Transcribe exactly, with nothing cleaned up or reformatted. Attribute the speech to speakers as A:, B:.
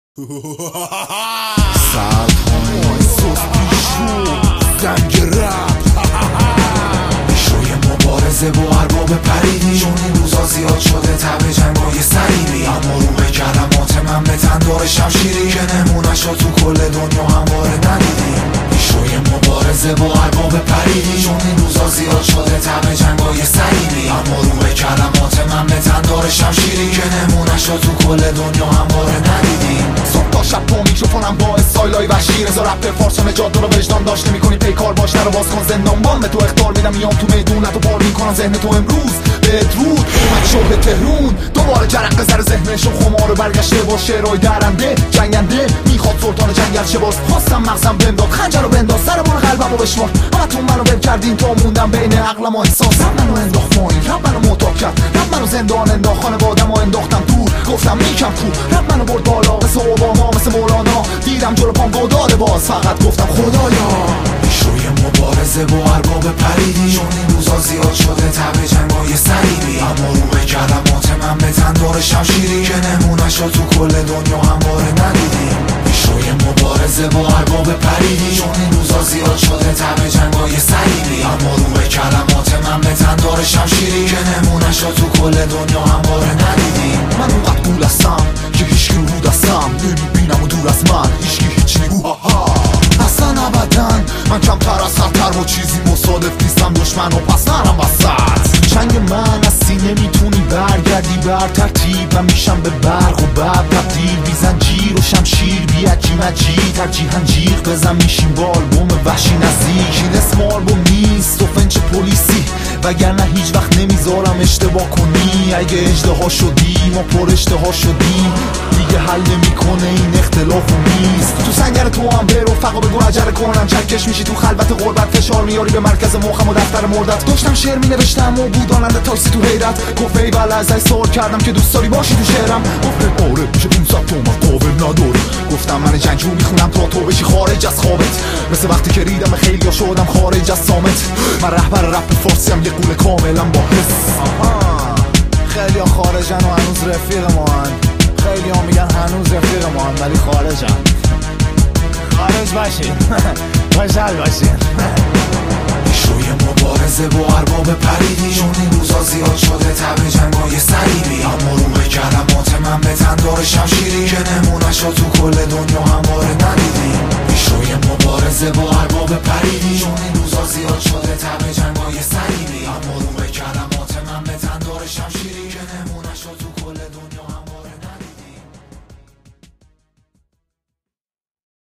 A: سلطان سوس پیشرو زنگ رپ شوی مبارزه با ارباب پریدی، چون این روزا زیاد شده تب جنگای صلیبی، اما رو به کلمات من به تندار شمشیری که نمونش رو تو کل دنیا همواره ندیدیم. شوی مبارزه با ارباب پریدی، چون این روزا زیاد شده تب جنگای صلیبی، اما رو به کلمات من به تندار شمشیری که نمونش رو تو کل دنیا همواره ندیدیم.
B: صبح تا شب تو میکروفونم با استایلای وحشی، رضا رپ فارس و نجات رو وجدان داشت نمی‌کنی پیکار باش، نرو باز کن زندان بان به تو اخطار میدم، میام تو میدونت و پار میکنم ذهن تو امروز بدرود. اومد شوق تهرون دوباره جرق سر ذهنشون خمار برگشته با شعرهای درنده جنگنده، میخواد سلطان جنگل شه باز، خواستم مغزم بنداز خنجر رو بنداز سر برو قلبم رو بشمار، همتون منو ول کردین تا موندم بین عقلم و احساسم، منو انداخت پایین رب منو معتاد کرد، رب منو زندان انداخت خانوادم و انداختم دور، گفتم میکم تو رب منو برد بالا مثل اوباما مثل مولانا، دیدم جلو پام گودال باز فقط گفتم خدایا.
A: شوی مبارزه با ارباب پریدی، چون این روزا زیاد شده تب جنگای صلیبی، اما رو به کلمات من به تندار شمشیری که نمونش رو تو کل دنیا همواره ندیدیم. شوی مبارزه با ارباب پریدی، چون این روزا زیاد شده تب جنگای صلیبی، اما رو به کلمات من به تندار شمشیری که نمونش رو تو کل دنیا همواره ندیدیم.
B: من اونقدر گول هستم که هیچکی رو رو دستم نمیبینم و دور از من هیچکی هیچ نگوها اصلا ابدا، من کمتر از خطر و چیزی مصادف نیستم دشمن و پس نرم وسط چنگ من از سینه میتونی برگردی بر ترتیب، من میشم به برق و بب تبدیل، بی زنجیر و شمشیر بی عجیم عجی ترجیحاً جیغ بزن میشیم با آلبوم وحشی نزدیک، این اسم آلبوم نیست و فنچ پلیسی وگرنه هیچ وقت نمیذارم اشتباه کنی، اگه اژدها شدی ما پر اشتها شدیم دیگه حل نمیکنه این اختلاف و نیست، تو سنگر تو هم برو فقا بگو عجله کنم چکش میشی تو خلوت غربت، فشار میاری به مرکز مخم و دفتر مردت، داشتم شعر مینوشتم و بود آننده تاکسی تو حیرت، گفت ای بله ازش سوال کردم که دوست داری باشی تو شعرم، گفت آره میشه پونصد تومن قابل نداره، گفتم من جنگجو میخونم تا تو بشی خارج از خوابت، مثل وقتی که ریدم خیلی ها شدم خارج از سامت، من رهبر رپ فارسی هم یه قول کاملا با حس.
C: خیلی ها خارجن و هنوز رفیق ما هن، خیلی ها میگن هنوز رفیق ما هن ولی خارجن، خارج باشین خوشحال باشین.
A: شوی مبارزه با ارباب پریدی، چون این روزا زیاد شده تب جنگای صلیبی، اما رو به کلمات من به تندار شمشیری که نمونش رو تو کل دنیا همواره ندیدیم. شوی مبارزه با ارباب پریدی، چون این روزا زیاد شده تب جنگای صلیبی، اما رو به کلمات من به تندار شمشیری